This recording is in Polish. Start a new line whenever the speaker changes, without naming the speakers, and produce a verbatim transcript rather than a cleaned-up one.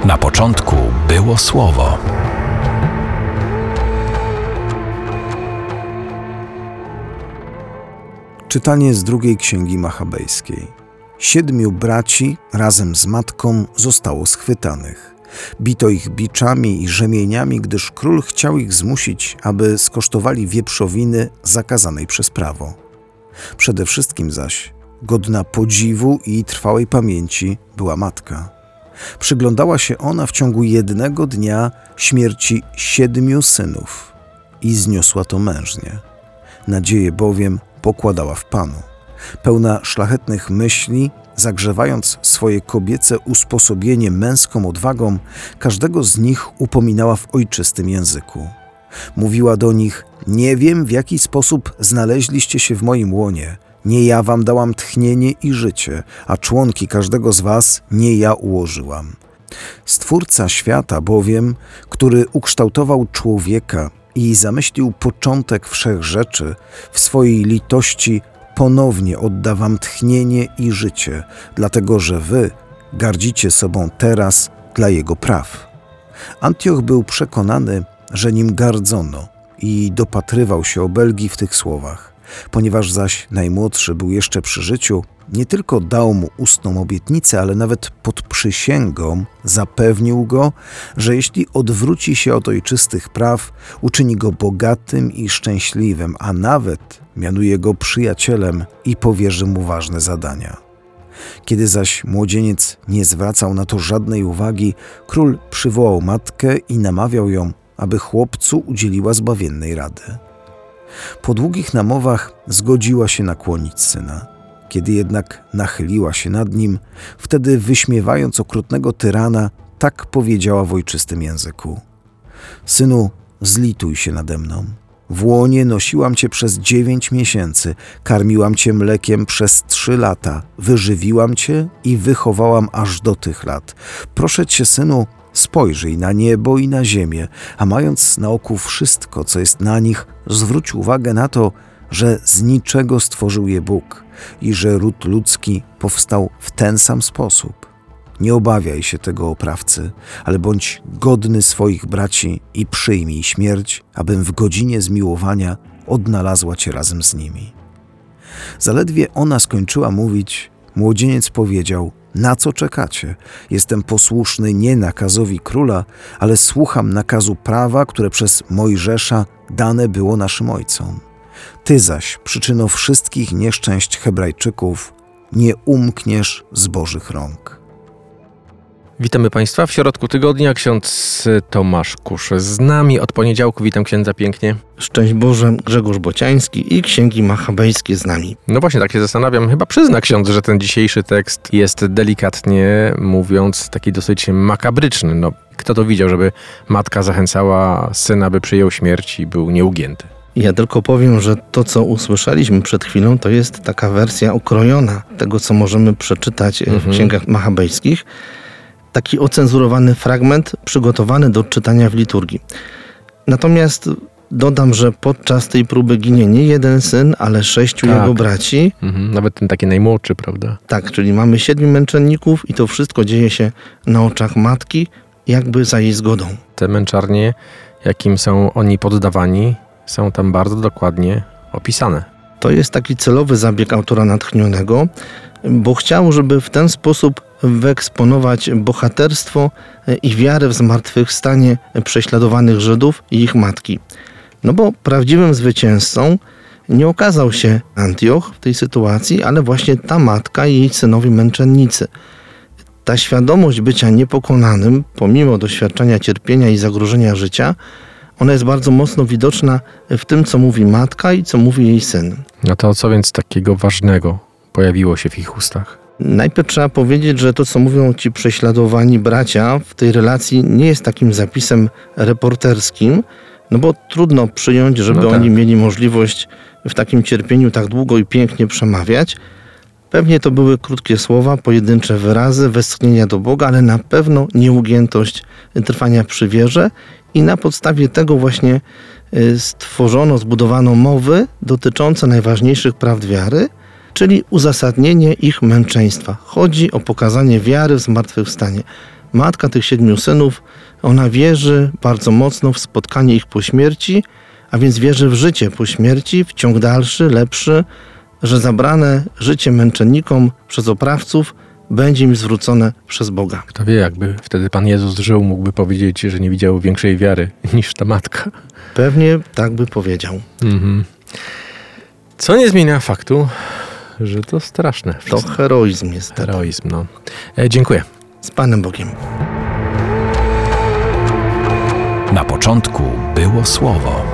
Na początku było Słowo.
Czytanie z drugiej księgi Machabejskiej. Siedmiu braci razem z matką zostało schwytanych. Bito ich biczami i rzemieniami, gdyż król chciał ich zmusić, aby skosztowali wieprzowiny zakazanej przez prawo. Przede wszystkim zaś godna podziwu i trwałej pamięci była matka. Przyglądała się ona w ciągu jednego dnia śmierci siedmiu synów i zniosła to mężnie. Nadzieję bowiem pokładała w Panu. Pełna szlachetnych myśli, zagrzewając swoje kobiece usposobienie męską odwagą, każdego z nich upominała w ojczystym języku. Mówiła do nich: nie wiem, w jaki sposób znaleźliście się w moim łonie. Nie ja wam dałam tchnienie i życie, a członki każdego z was nie ja ułożyłam. Stwórca świata bowiem, który ukształtował człowieka i zamyślił początek wszech rzeczy, w swojej litości ponownie odda wam tchnienie i życie, dlatego że wy gardzicie sobą teraz dla jego praw. Antioch był przekonany, że nim gardzono i dopatrywał się obelgi w tych słowach. Ponieważ zaś najmłodszy był jeszcze przy życiu, nie tylko dał mu ustną obietnicę, ale nawet pod przysięgą zapewnił go, że jeśli odwróci się od ojczystych praw, uczyni go bogatym i szczęśliwym, a nawet mianuje go przyjacielem i powierzy mu ważne zadania. Kiedy zaś młodzieniec nie zwracał na to żadnej uwagi, król przywołał matkę i namawiał ją, aby chłopcu udzieliła zbawiennej rady. Po długich namowach zgodziła się nakłonić syna. Kiedy jednak nachyliła się nad nim, wtedy wyśmiewając okrutnego tyrana, tak powiedziała w ojczystym języku: synu, zlituj się nade mną. W łonie nosiłam cię przez dziewięć miesięcy, karmiłam cię mlekiem przez trzy lata, wyżywiłam cię i wychowałam aż do tych lat. Proszę cię, synu, spojrzyj na niebo i na ziemię, a mając na oku wszystko, co jest na nich, zwróć uwagę na to, że z niczego stworzył je Bóg i że ród ludzki powstał w ten sam sposób. Nie obawiaj się tego oprawcy, ale bądź godny swoich braci i przyjmij śmierć, abym w godzinie zmiłowania odnalazła cię razem z nimi. Zaledwie ona skończyła mówić, młodzieniec powiedział: na co czekacie? Jestem posłuszny nie nakazowi króla, ale słucham nakazu prawa, które przez Mojżesza dane było naszym ojcom. Ty zaś, przyczyno wszystkich nieszczęść Hebrajczyków, nie umkniesz z Bożych rąk.
Witamy Państwa w środku tygodnia. Ksiądz Tomasz Kusz z nami od poniedziałku. Witam księdza pięknie.
Szczęść Boże, Grzegorz Bociański i księgi machabejskie z nami.
No właśnie, tak się zastanawiam. Chyba przyzna ksiądz, że ten dzisiejszy tekst jest delikatnie mówiąc taki dosyć makabryczny. No, kto to widział, żeby matka zachęcała syna, by przyjął śmierć i był nieugięty?
Ja tylko powiem, że to, co usłyszeliśmy przed chwilą, to jest taka wersja ukrojona tego, co możemy przeczytać mhm. w księgach machabejskich. Taki ocenzurowany fragment przygotowany do czytania w liturgii. Natomiast dodam, że podczas tej próby ginie nie jeden syn, ale sześciu tak. jego braci.
Mhm, nawet ten taki najmłodszy, prawda?
Tak, czyli mamy siedmiu męczenników i to wszystko dzieje się na oczach matki, jakby za jej zgodą.
Te męczarnie, jakim są oni poddawani, są tam bardzo dokładnie opisane.
To jest taki celowy zabieg autora natchnionego, bo chciał, żeby w ten sposób wyeksponować bohaterstwo i wiarę w zmartwychwstanie prześladowanych Żydów i ich matki. No bo prawdziwym zwycięzcą nie okazał się Antioch w tej sytuacji, ale właśnie ta matka i jej synowie męczennicy. Ta świadomość bycia niepokonanym, pomimo doświadczenia cierpienia i zagrożenia życia, ona jest bardzo mocno widoczna w tym, co mówi matka i co mówi jej syn.
No to co więc takiego ważnego pojawiło się w ich ustach?
Najpierw trzeba powiedzieć, że to, co mówią ci prześladowani bracia w tej relacji, nie jest takim zapisem reporterskim, no bo trudno przyjąć, żeby no tak. oni mieli możliwość w takim cierpieniu tak długo i pięknie przemawiać. Pewnie to były krótkie słowa, pojedyncze wyrazy, westchnienia do Boga, ale na pewno nieugiętość trwania przy wierze i na podstawie tego właśnie stworzono, zbudowano mowy dotyczące najważniejszych prawd wiary, czyli uzasadnienie ich męczeństwa. Chodzi o pokazanie wiary w zmartwychwstanie. matka tych siedmiu synów, ona wierzy bardzo mocno w spotkanie ich po śmierci, a więc wierzy w życie po śmierci, w ciąg dalszy, lepszy, że zabrane życie męczennikom przez oprawców będzie im zwrócone przez Boga.
Kto wie, jakby wtedy Pan Jezus żył, mógłby powiedzieć, że nie widział większej wiary niż ta matka.
Pewnie tak by powiedział.
Mhm. Co nie zmienia faktu, że to straszne
To
wszystko.
heroizm jest.
Heroizm, no. E, dziękuję.
Z Panem Bogiem.
Na początku było Słowo.